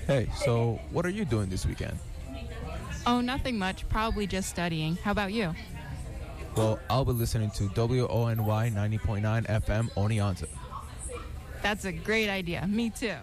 Hey, so what are you doing this weekend? Oh, nothing much. Probably just studying. How about you? Well, I'll be listening to WONY 90.9 FM Oneonta. That's a great idea. Me too.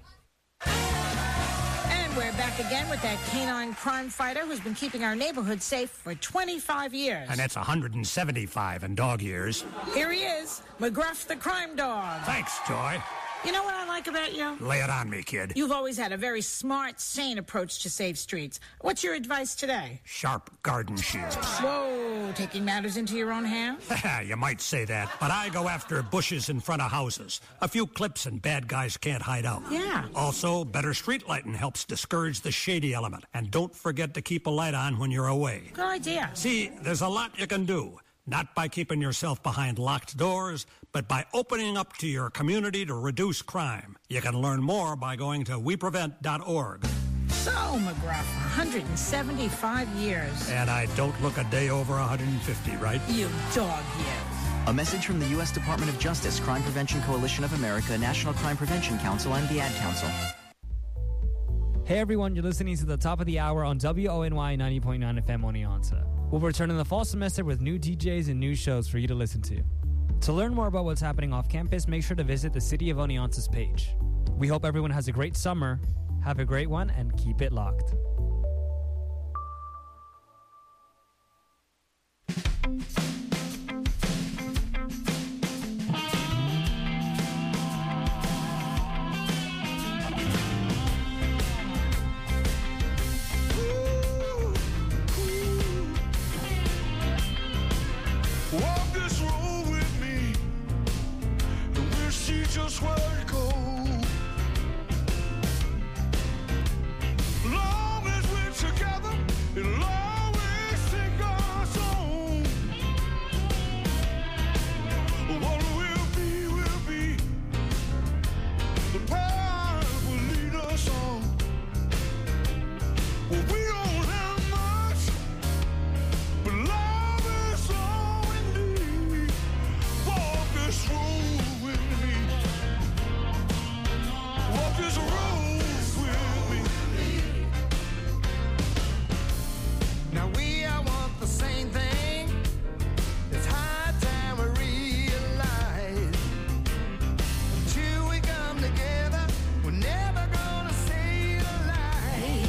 And we're back again with that canine crime fighter who's been keeping our neighborhood safe for 25 years. And that's 175 in dog years. Here he is, McGruff the crime dog. Thanks, Joy. You know what I like about you? Lay it on me, kid. You've always had a very smart, sane approach to save streets. What's your advice today? Sharp garden shears. Whoa, taking matters into your own hands? You might say that, but I go after bushes in front of houses. A few clips and bad guys can't hide out. Yeah. Also, better street lighting helps discourage the shady element. And don't forget to keep a light on when you're away. Good idea. See, there's a lot you can do. Not by keeping yourself behind locked doors, but by opening up to your community to reduce crime. You can learn more by going to weprevent.org. So, McGruff, 175 years. And I don't look a day over 150, right? You dog, you. A message from the U.S. Department of Justice, Crime Prevention Coalition of America, National Crime Prevention Council, and the Ad Council. Hey everyone, you're listening to the top of the hour on WONY 90.9 FM Oneonta. We'll return in the fall semester with new DJs and new shows for you to listen to. To learn more about what's happening off campus, make sure to visit the City of Oneonta's page. We hope everyone has a great summer. Have a great one and keep it locked. Just where to go. Long as we're together, it'll always take us home. What will be. The path will lead us on. Well, we don't have much, but love is all we need. Walk this road with me. Walk this road with me. Now we all want the same thing. It's high time we realize. Until we come together, we're never gonna say a lie.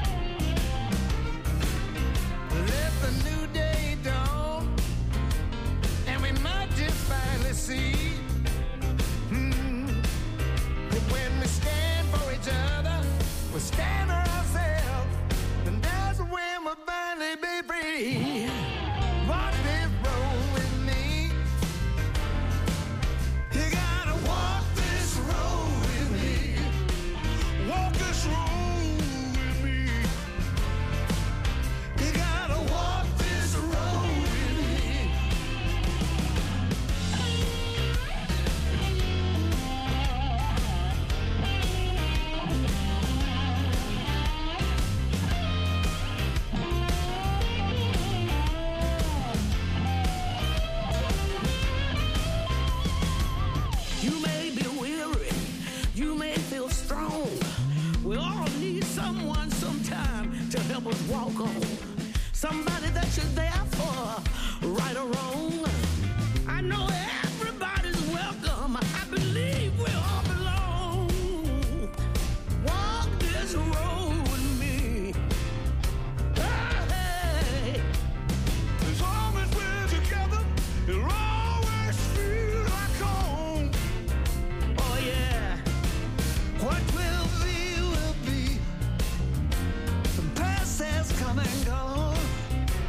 Let the new day dawn, and we might just finally see. When we stand for each other, we stand for ourselves, and that's when we'll finally be free. Walk this road with me. You gotta walk this road with me. Walk this road with me. You gotta walk this road with me. You may be weary, you may feel strong. We all need someone sometime to help us walk on. Somebody that you're there for, right or wrong. I know everybody's welcome. I believe we all belong. Walk this road with me. Hey. As long as we're together, it'll always feel like home. Oh yeah. What will be. The past has come and gone.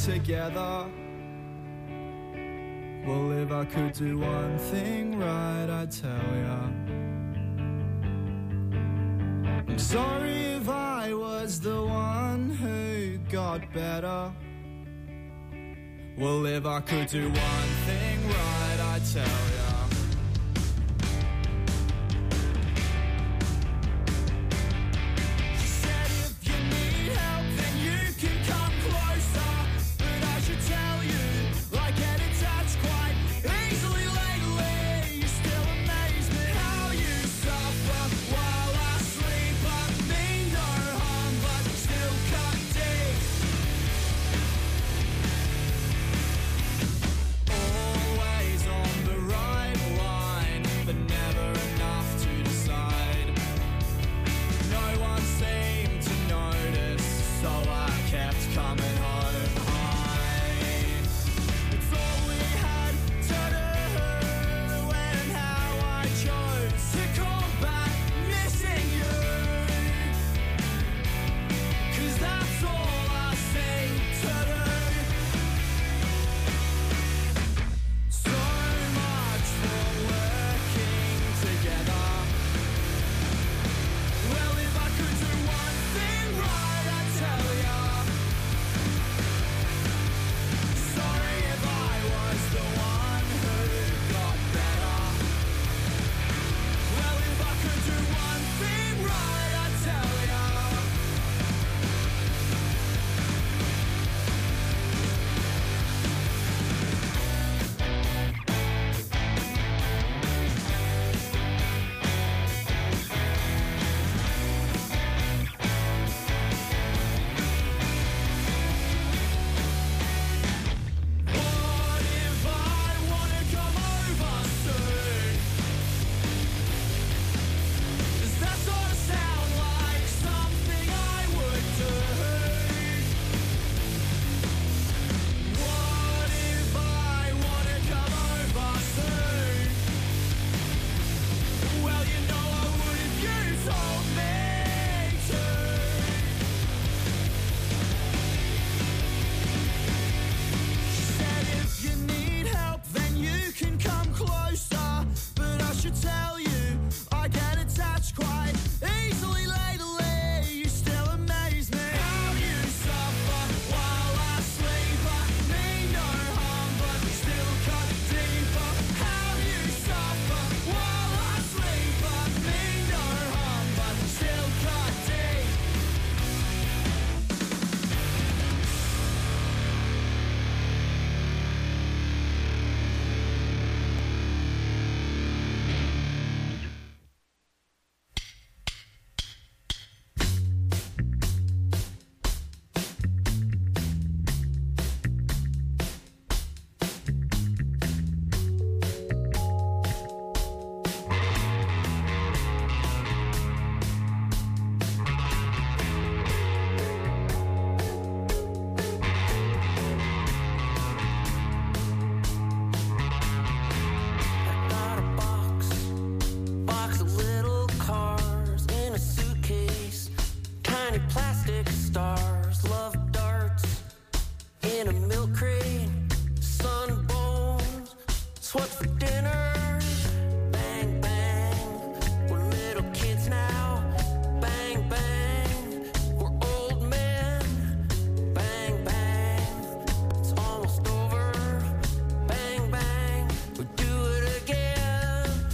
together. Well, if I could do one thing right, I'd tell ya. I'm sorry if I was the one who got better. Well, if I could do one thing right, I'd tell ya.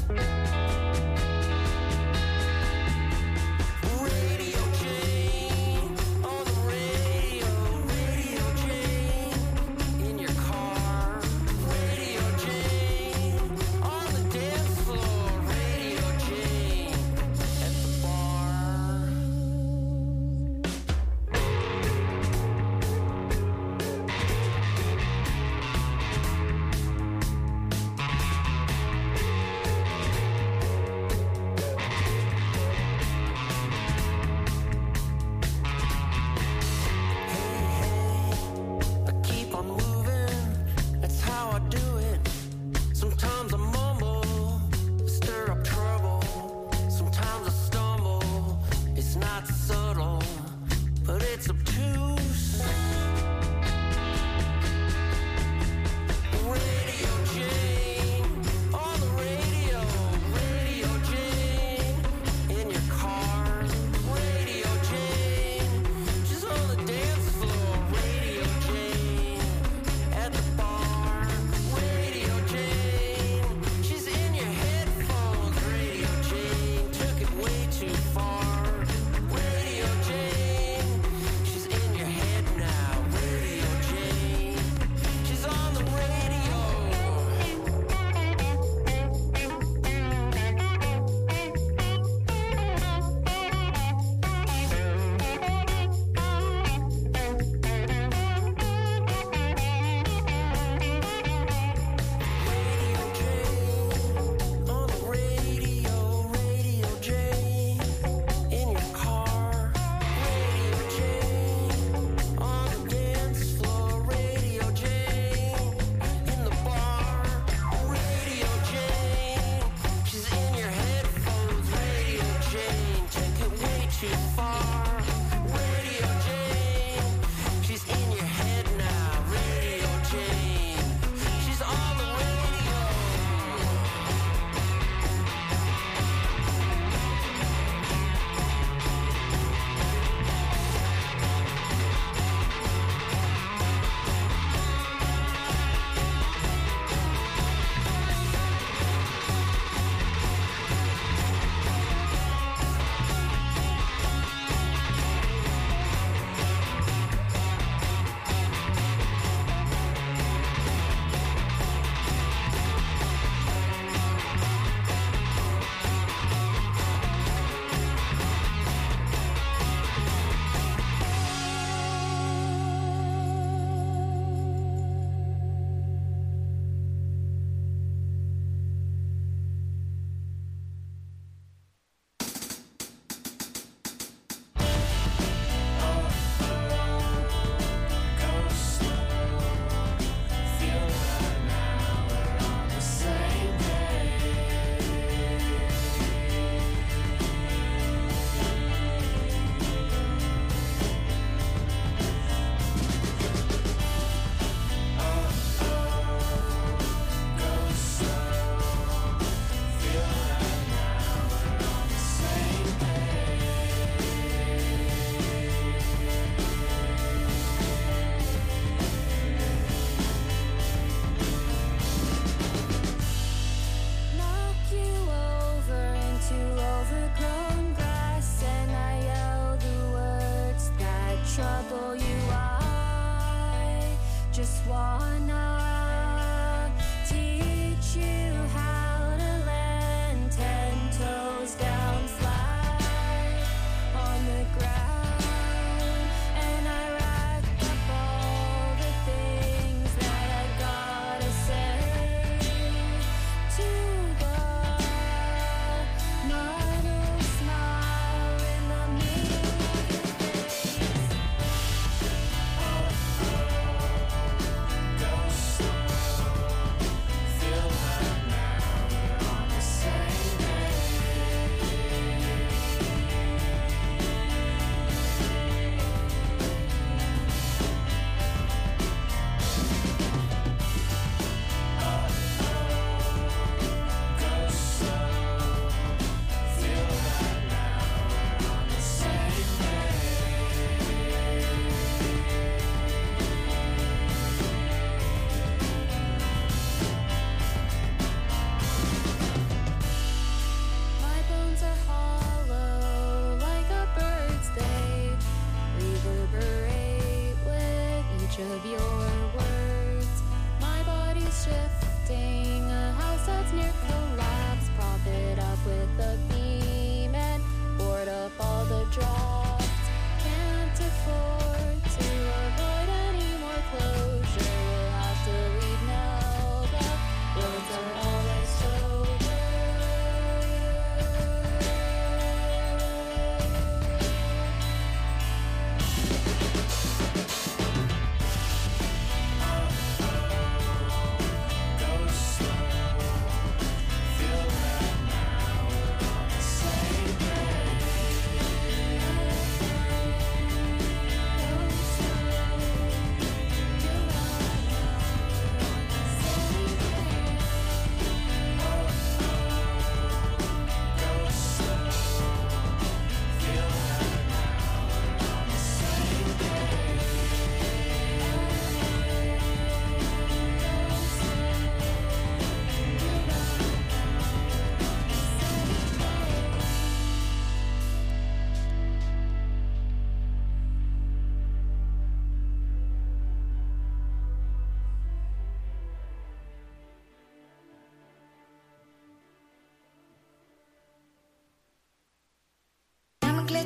Radio change.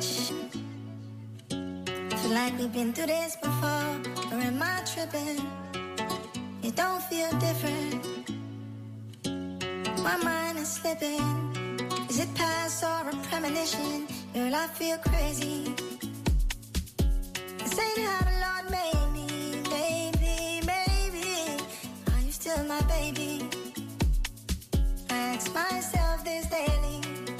touch. Feel like we've been through this before, or am I tripping? It don't feel different. My mind is slipping. Is it past or a premonition? Girl, I feel crazy. This ain't how the Lord made me, baby, baby. Are you still my baby? I ask myself this daily.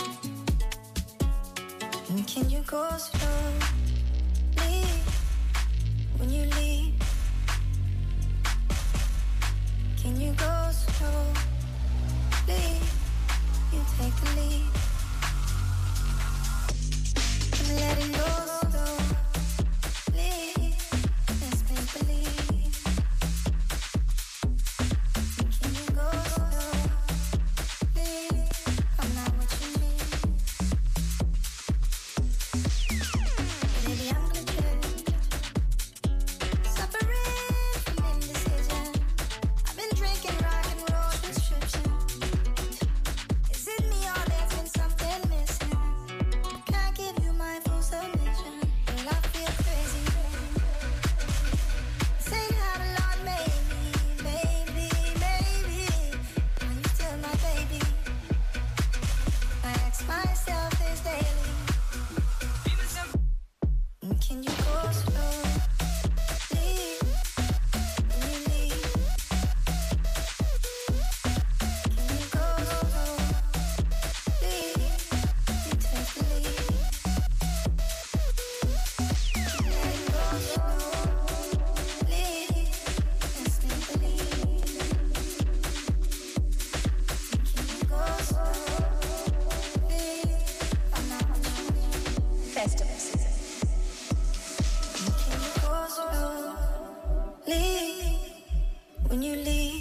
And can you go slowly when you leave? Can you go slowly? You take the lead. I'm letting go slowly. Let's make believe. Can you go slowly? I'm not what you need. Baby, I'm glitching, suffering from indecision. I've been drinking rock and roll prescription. Is it me or there's been something missing? Can't give you my full submission. Girl, I feel crazy. This ain't how the Lord made me, baby, baby. Are you still my baby? I ask myself this daily. Can you go slowly when you leave? Can you go slowly? You take the lead. Let it go slowly. Let's make believe. Can you go slowly? I'm not what you need. Festival season. Can you go slowly when you leave?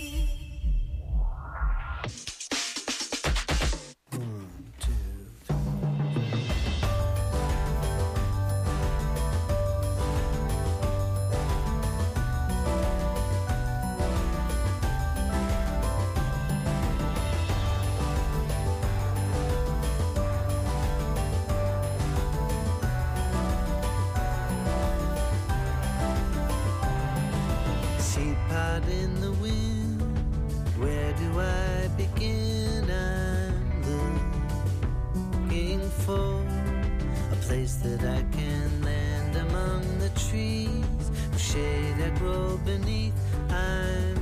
Seapot in the wind, where do I begin? I'm looking for a place that I can land among the trees, shade I grow beneath. I'm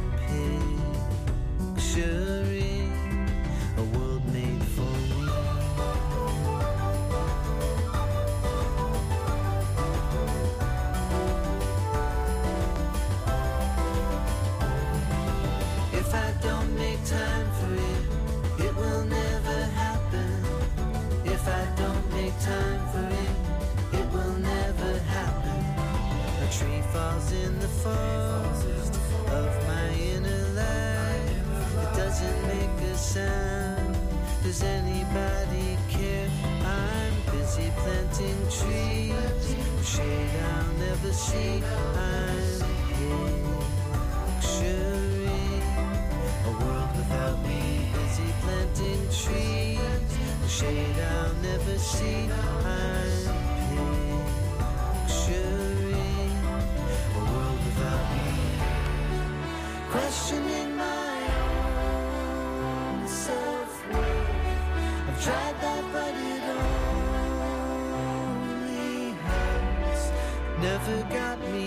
picturing a world made for me. If I don't make time for it, it will never happen. If I don't make time for it, it will never happen. A tree falls in the forest of my inner life. It doesn't make a sound. Does anybody care? I'm busy planting trees, shade I'll never see. I'm picturing a world without me, busy planting trees, shade I'll never see. I'm picturing a world without me, questioning my own self-worth. I've tried that, but it only hurts. Never got me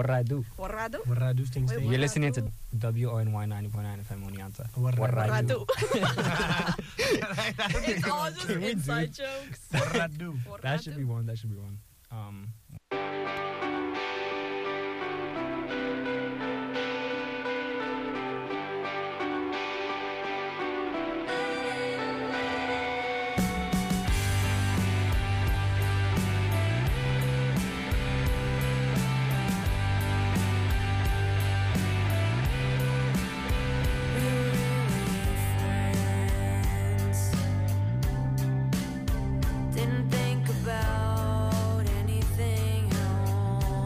Warradu. Warradu? Warradu sting. You're listening to WONY 90.9 FM Oneonta. Warradu. It's It's all just inside jokes. Warradu. That should be one. Didn't think about anything at all.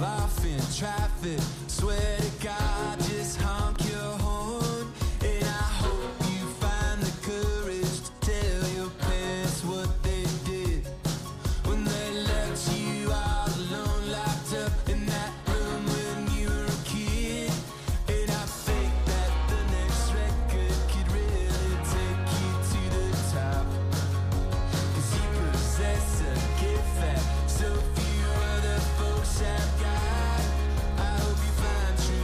laugh in traffic. Swear to God, just honk your horn. And I hope you find the courage to tell your parents what they did when they left you all alone, locked up in that room when you were a kid. And I think that the next record could really take you to the top, 'cause you possess a gift that so few other folks have got. I hope you find true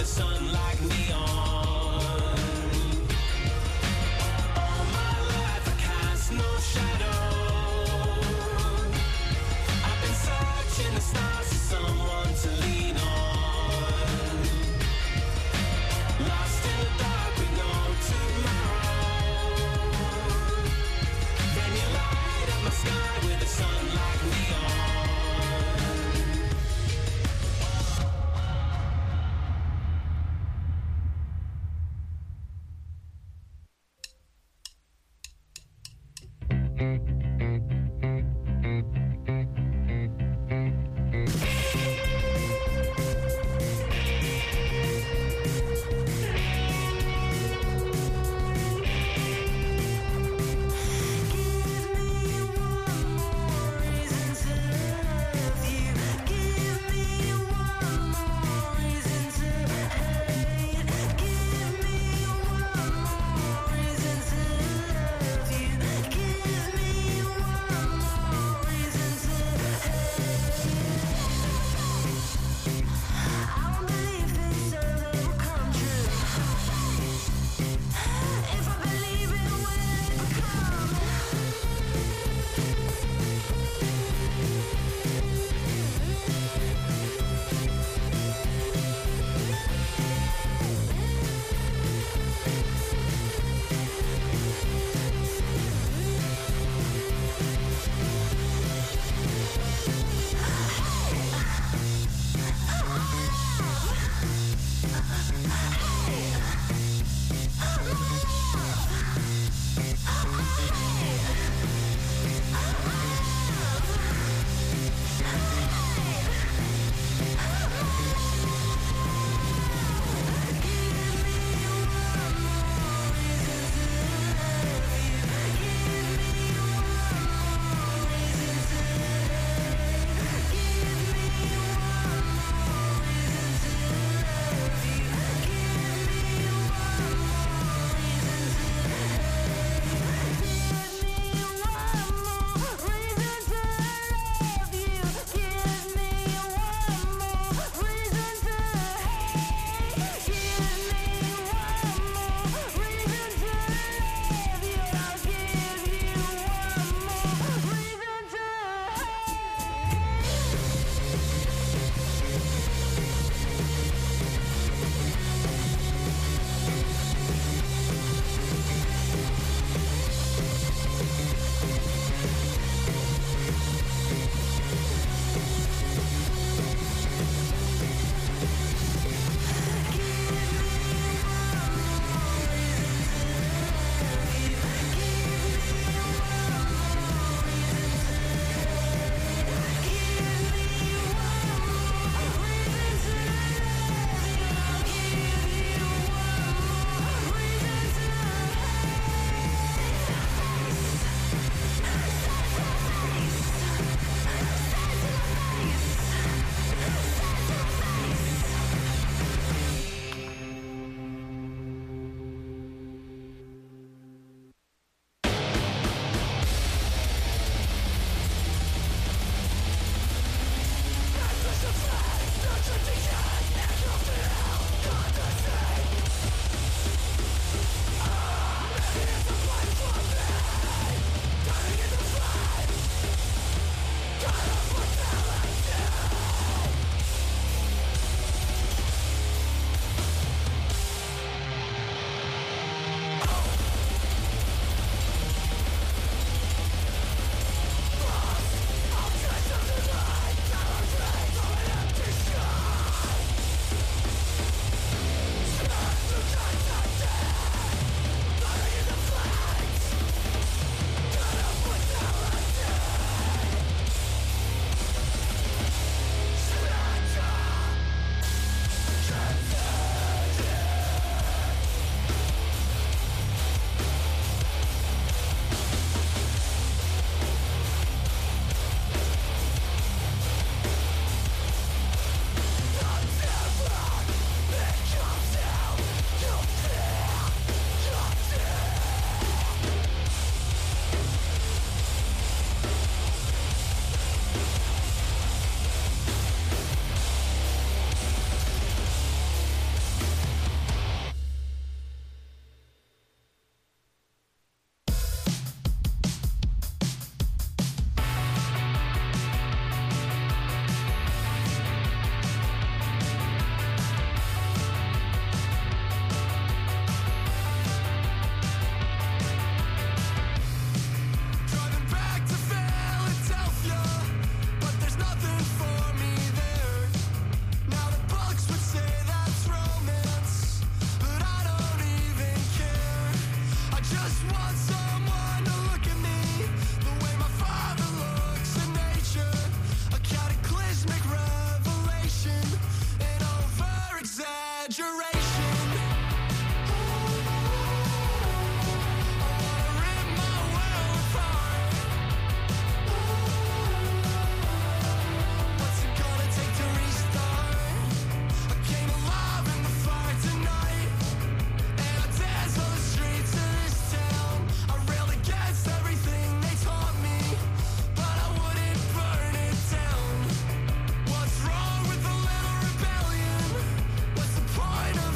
the sun like neon. All my life I cast no shadow. I've been searching the stars for someone to lean on. Lost in the dark with no tomorrow. Then you light up my sky with the sun like neon. exaggeration. I wanna rip my world apart. What's it gonna take to restart? I came alive in the fire tonight, and I dance on the streets of this town. I railed against everything they taught me, but I wouldn't burn it down. What's wrong with a little rebellion? What's the point of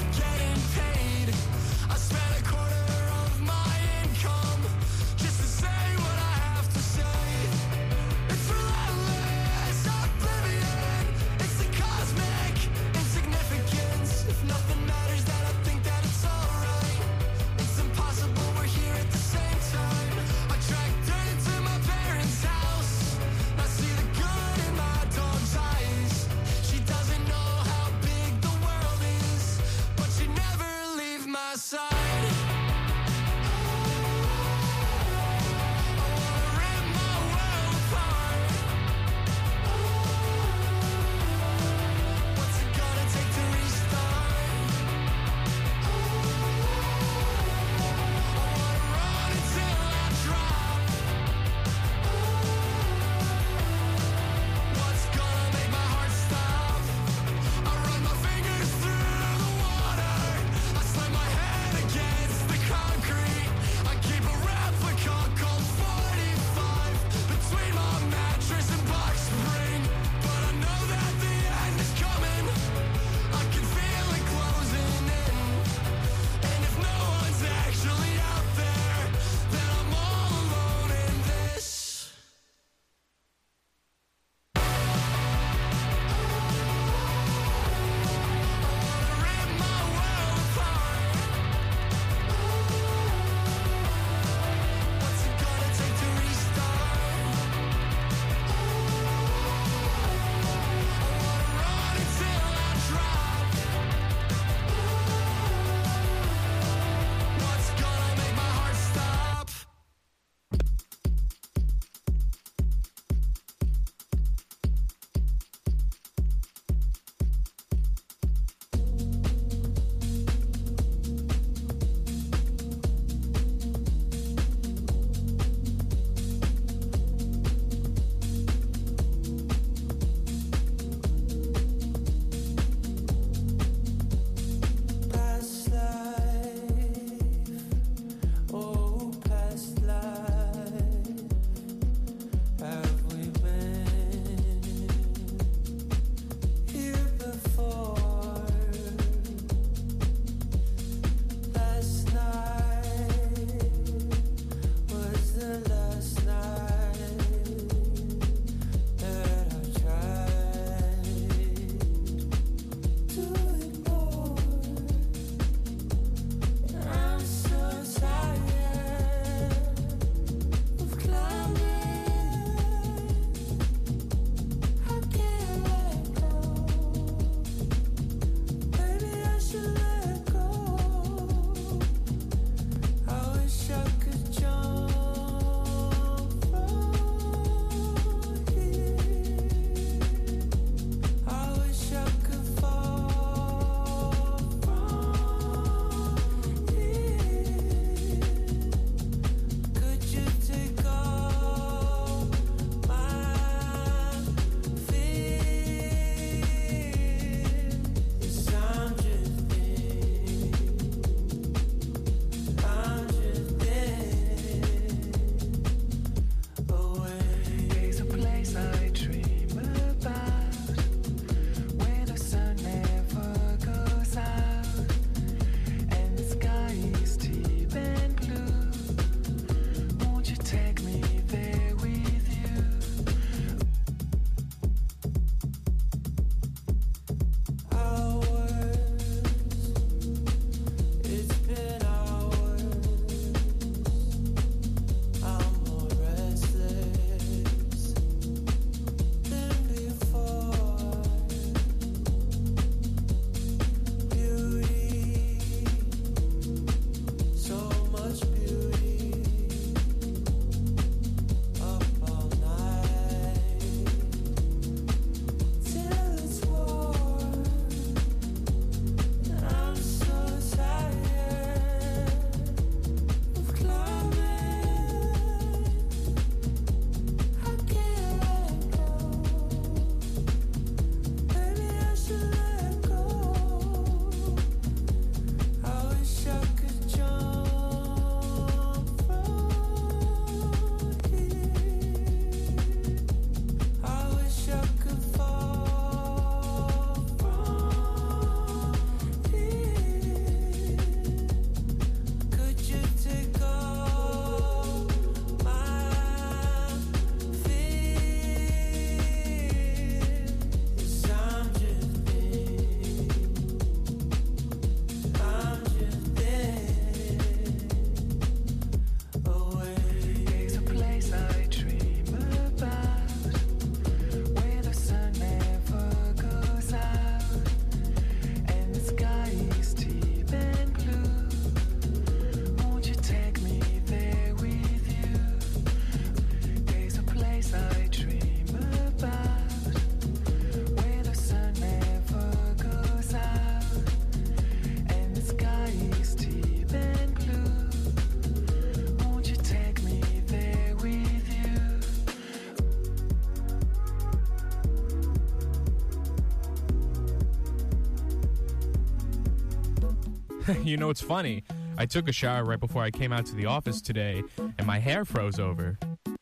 You know, it's funny. I took a shower right before I came out to the office today, and my hair froze over.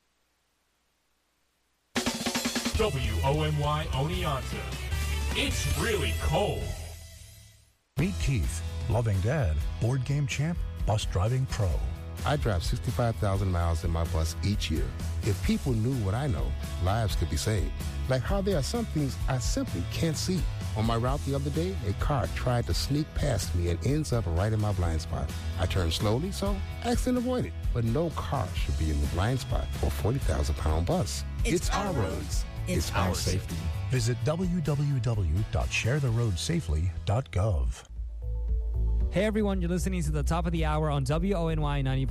WONY Oneonta. It's really cold. Meet Keith, loving dad, board game champ, bus driving pro. I drive 65,000 miles in my bus each year. If people knew what I know, lives could be saved. Like how there are some things I simply can't see. On my route the other day, a car tried to sneak past me and ends up right in my blind spot. I turned slowly, so accident avoided. But no car should be in the blind spot for a 40,000-pound bus. It's our roads. It's our safety. Visit www.sharetheroadsafely.gov. Hey everyone, you're listening to the top of the hour on WONY 90.